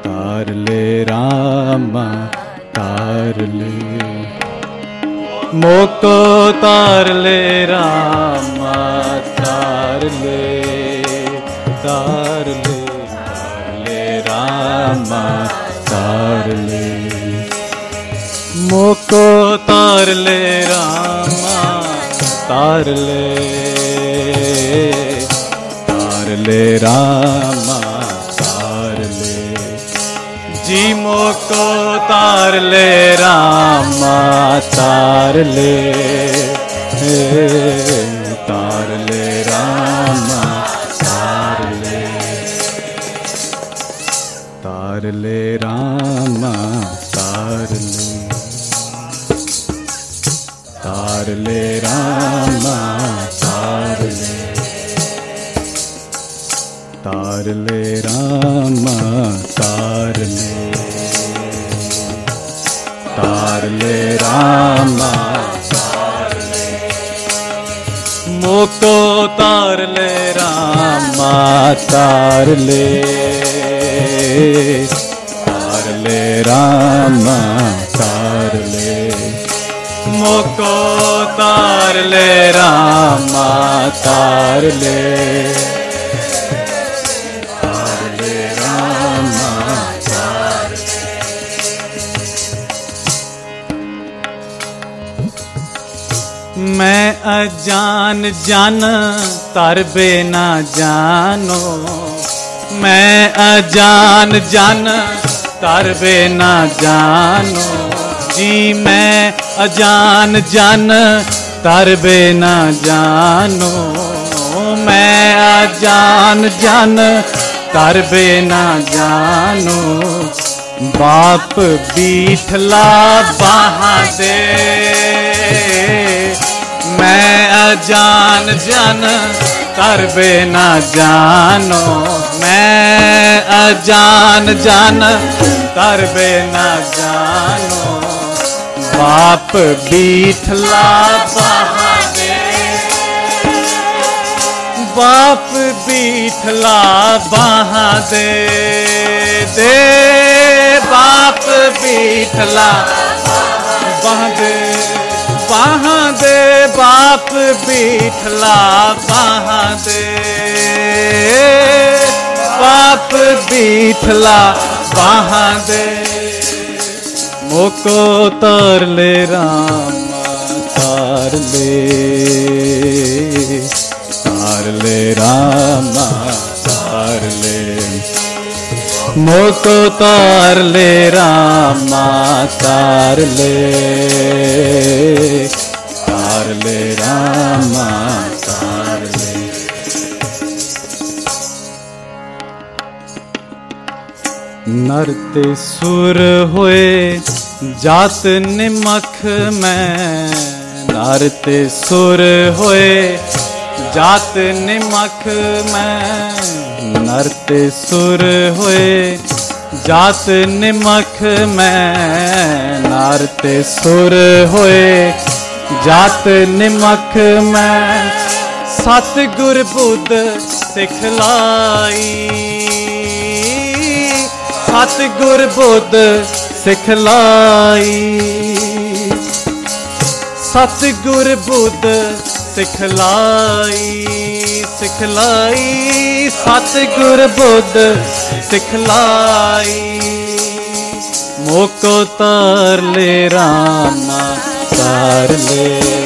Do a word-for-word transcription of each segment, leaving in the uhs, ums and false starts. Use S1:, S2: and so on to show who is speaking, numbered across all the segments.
S1: तार ले रामा तार ले, मोको तार ले रामा तार ले, तार ले तार ले रामा तार ले, मोको तार ले रामा तार ले, तार ले रामा तार ले, जी मोको तार ले रामा तार ले, तार ले रामा तार ले, तार ले रामा तार ले, तार ले रामा तार ले, तार ले रामा तार ले, तार ले रामा तार ले, मोको तार ले रामा तार ले, तार ले रामा तार ले, मोको तार ले रामा तार ले, तार ले रामा तार ले, मैं अजान जान तार बेना जानो, मैं अजान जान तार बेना जानो, जी मैं अजान जान तार बेना जानो, मैं अजान जान तार बेना जानो, बाप बीठला बहादे, मैं अजान जान तार बेना जानो, मैं अजान जान तार बेना जानो, बाप बीठला बहादे, बाप बीठला बहादे दे, बाप बीठला बहादे, बहादे बाप बीठला बहादे, बाप बीठला बहादे, मोको तार ले रामा तार ले, तार ले रामा तार ले, मोको तार ले रामा तार ले, तार ले रामा तार ले, नर ते सुर होए जात निमख में, नर ते सुर होए जात निमख में, नर ते सुर होए जात निमख में, नर ते सुर होए जात निमख में, सतगुर बुद्ध सिखलाई, सतगुर बुद्ध सिखलाई, सतगुर बुद्ध सिखलाई, सिखलाई सतगुर बुद्ध सिखलाई, मोको तार ले रामा तार ले,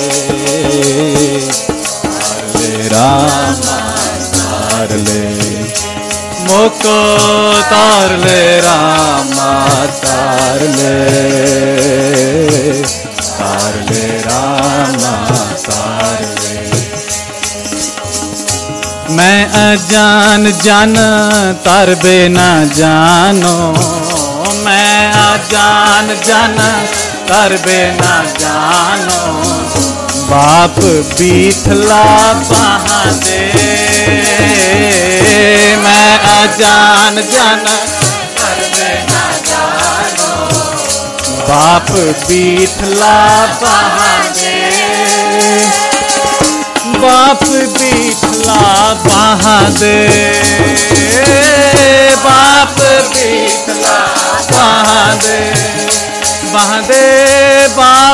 S1: तार ले रामा तार ले, मोको तार ले रामा तार ले, तार ले रामा तार ले, मैं अजान जान तार बेना जानो, मैं अजान जान तार बेना जानो, बाप बीठला बहादे, मैं अजान जान तार बेना जानो, बाप बीठला बहादे, बाप बीठला बहादे, बाप बीठला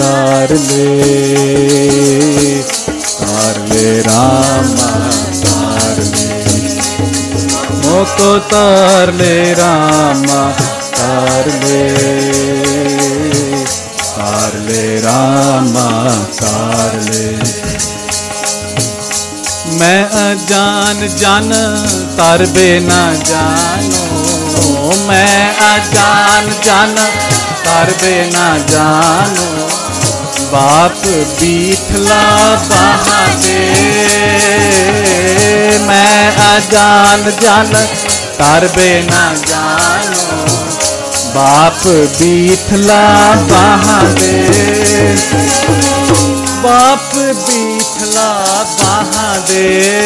S1: तार ले, तार ले रामा तार ले, मोको तार ले रामा तार ले, तार ले रामा तार ले। मैं अजान जान तार बे ना जानो, मैं अजान जान तार बे ना जानो, बाप बीठला बहादे। मैं अजान जान तार बे ना जानो, बाप बीठला बहादे, बाप बीठला बहादे,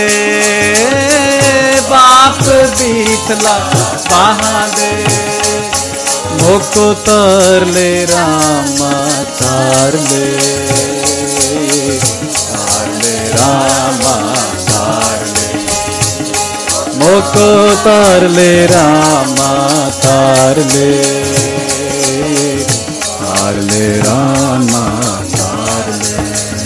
S1: बाप बीठला बहादे, मोको तार ले रामा तार ले, तार ले रामा तार ले, मोको तार ले रामा तार ले, तार ले रामा तार ले।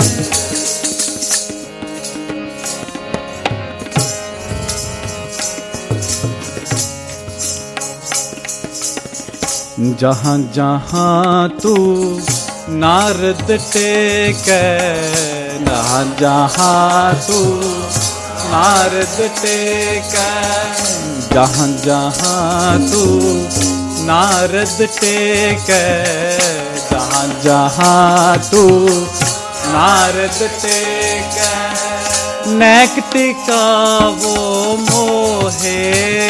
S1: जहाँ जहाँ तू नारद टेकै, जहाँ जहाँ तू नारद टेकै, जहाँ जहाँ तू नारद टेकै, जहाँ जहाँ तू नारद टेकै, नैक टिकावो मोहे,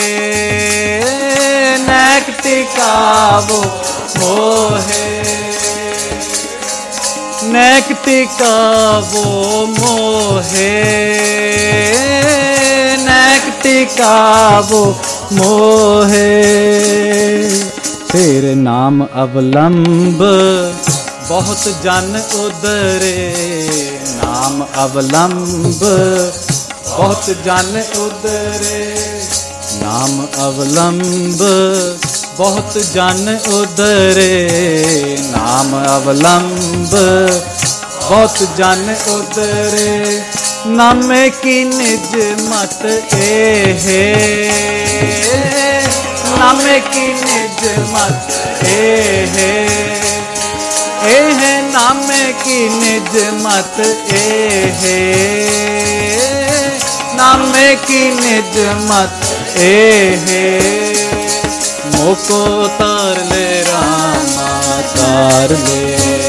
S1: नैक टिकावो मोहे, नैक टिकावो मोहे, नैक टिकावो मोहे, तेरे नाम अवलंब बहुत जन उदरे, नाम अवलंब बहुत जन उदरे, नाम अवलंब बहुत जन उदरे, नाम अवलंब बहुत जन उदरे, नामे की निज मत एहे, नामे की निज मत एहे, एहे नामे की निज मत एहे, नामे की निज मत एहे, मोको तार ले रामा तार ले,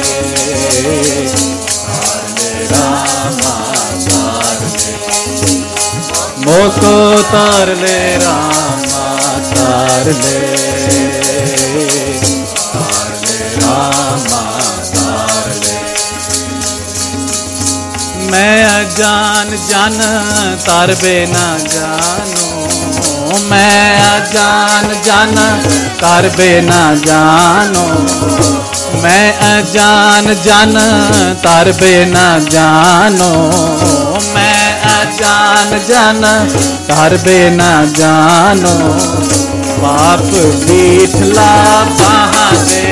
S1: तार ले रामा तार ले, मोको तार ले रामा तार ले, तार ले रामा तार ले। मैं अजान जान तार बे ना जानो, मैं अजान जान तार बे ना जानो, मैं अजान जान तार बे ना जानो, मैं अजान जान तार बे ना जानो, बाप बीठला बहादे,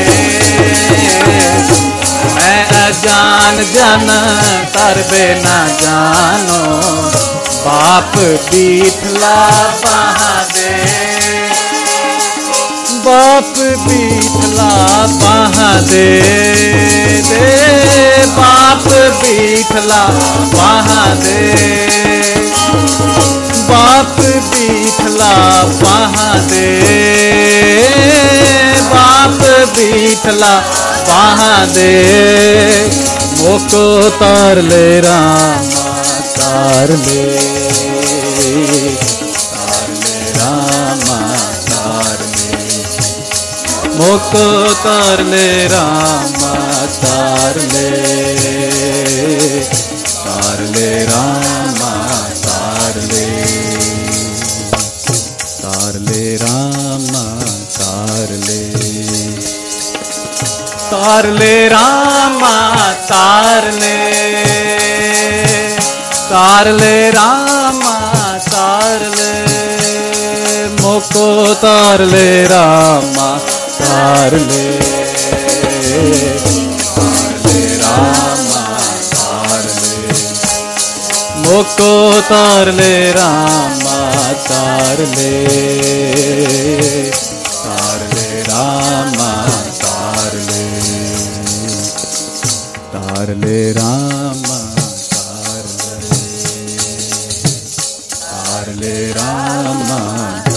S1: मैं अजान जान तार बे ना जानो, बाप बीठला बहादे, बाप बीठला बहादे, दे बाप बीठला बहादे, बाप बीठला बहादे, बाप बीठला बहादे, मोको तार ले रामा तार ले, तार ले रामा तार ले, मोको तार ले रामा तार ले, तार ले रामा तार ले, तार ले रामा तार ले, तार ले रामा तार ले, तार ले रामा तार ले, मोको तार ले रामा तार ले, तार ले मोको तार ले रामा तार ले, तार ले रामा तार ले, तार ले रामा तार ले, तार ले रामा।